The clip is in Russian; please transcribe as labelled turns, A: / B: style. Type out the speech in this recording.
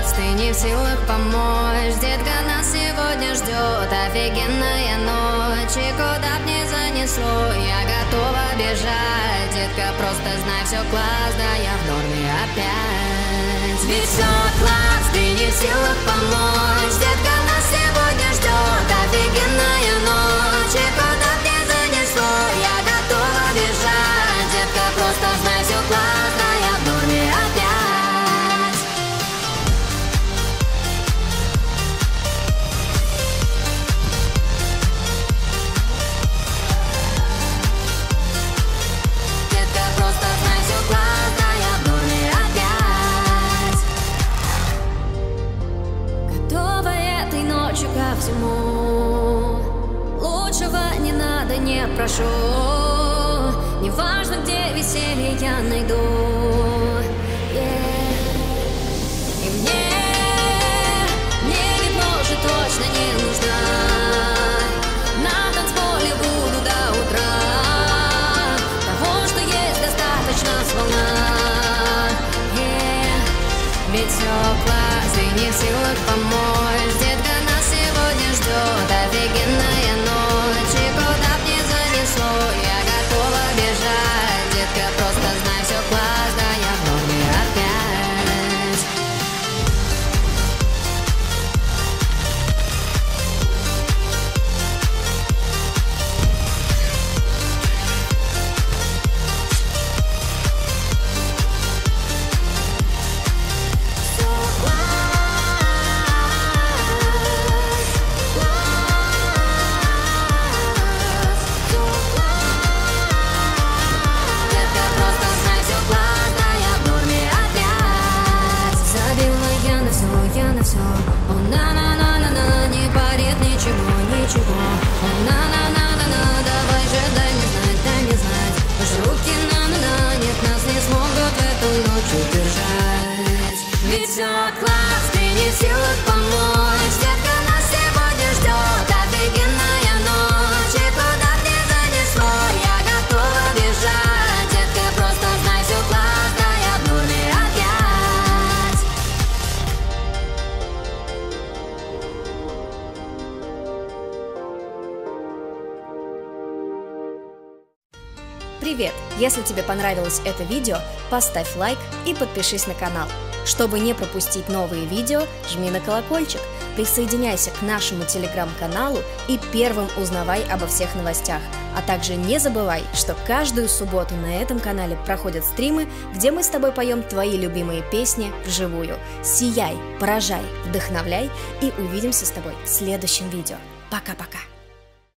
A: класс, ты не в силах помочь. Детка, нас сегодня ждет офигенная ночь. И куда б не занесло, я готова бежать. Детка, просто знай, все класс, да я в норме опять. Ведь все класс, ты не в силах помочь. Детка, нас сегодня ждет офигенная ночь. И куда б не занесло, я готова бежать. Детка, просто знай, все класс, да я в норме опять. Детка, просто знай, все класс, да я в норме опять. Готова этой ночью ко всему. Лучшего не надо, не прошу. Неважно, где веселье я найду. И мне ведь больше точно не нужна. На танцполе буду до утра. Того, что есть, достаточно сполна. Ведь все класс, ты не в силах помочь. Детка, нас сегодня ждет офигенная ночь. И куда б не занесло, я готова бежать. Детка, просто знай, все класс, да я в норме опять. Все Детка, просто знай, все класс, да я в норме опять. Забила я на все. О, на-на-на-на-на, не парит ничего. О, на-на-на-на-на, давай же, дай мне знать. Ваши руки, на-на-на, нет, нас не смогут эту ночь удержать. Ведь все класс, ты не в силах помочь. Детка, нас сегодня ждет офигенная ночь. И куда б не занесло, я готова бежать. Детка, просто знай, все класс, да я в норме опять.
B: Привет! Если тебе понравилось это видео, поставь лайк и подпишись на канал. Чтобы не пропустить новые видео, жми на колокольчик, присоединяйся к нашему телеграм-каналу и первым узнавай обо всех новостях. А также не забывай, что каждую субботу на этом канале проходят стримы, где мы с тобой поем твои любимые песни вживую. Сияй, поражай, вдохновляй и увидимся с тобой в следующем видео. Пока-пока!